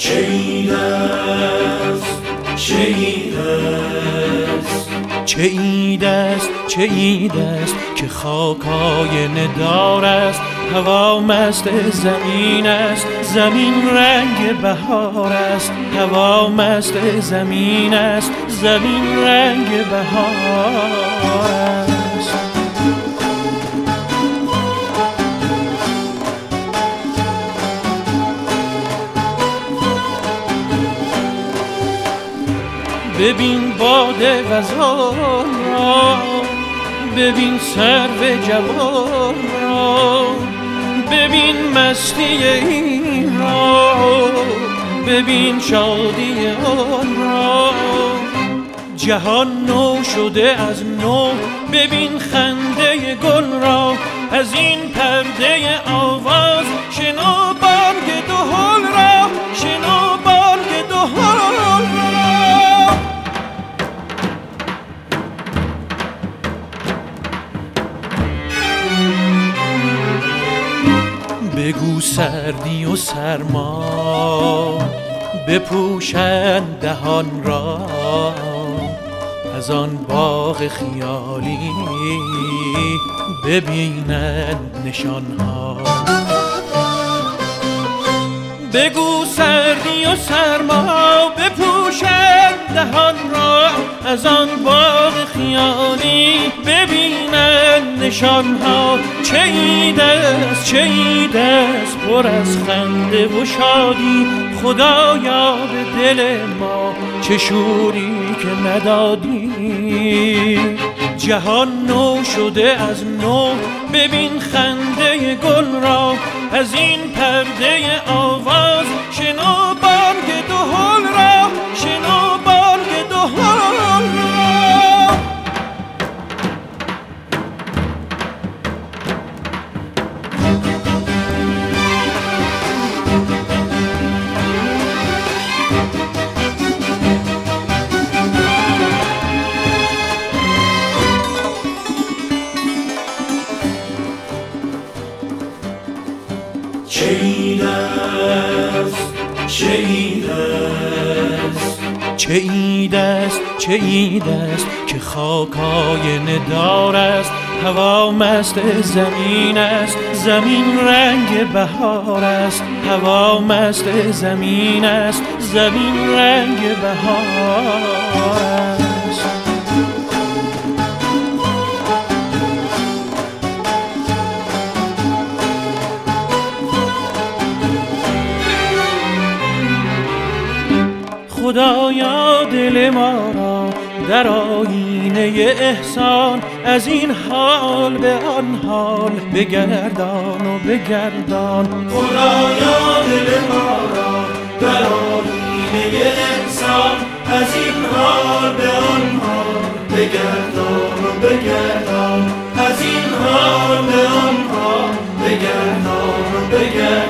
چه عید است، چه عید است، چه عید است، چه عید است که خاک آینه دار است، هوا مست زمین است، زمین رنگ بهار است، هوا مست زمین است، زمین رنگ بهار است. ببین باد غزال را، ببین سرو جوان را، ببین مستی این را، ببین شادی آن را. جهان نو شده از نو، ببین خنده گل را، از این پرده آواز شنو بانگ دهل را، شنو بانگ دهل را. بگو سردی و سرما بپوشند دهان را، از آن باغ خیالی ببینند نشانها. بگو سردی و سرما بپوشند دهان را، از آن باغ خیالی ببینند نشانها. چه عید است، چه عید است پر از خنده و شادی، خدایا به دل ما چه شوری که ندادی. جهان نو شده از نو، ببین خنده گل را، از این پرده آواز شنو بانگ دهل را، شنو بانگ دهل را. چه عید است، چه عید است، چه عید است، چه عید است که خاک آینه دار است، هوا مست زمین است، زمین رنگ بهار است، هوا مست زمین است، زمین رنگ بهار است. خدایا دل ما را در آیینه احسان، از این حال به آن حال بگردان و بگردان. خدایا دل ما را در آیینه احسان، از این حال به آن حال بگردان و بگردان، از این حال به آن حال بگردان و بگردان.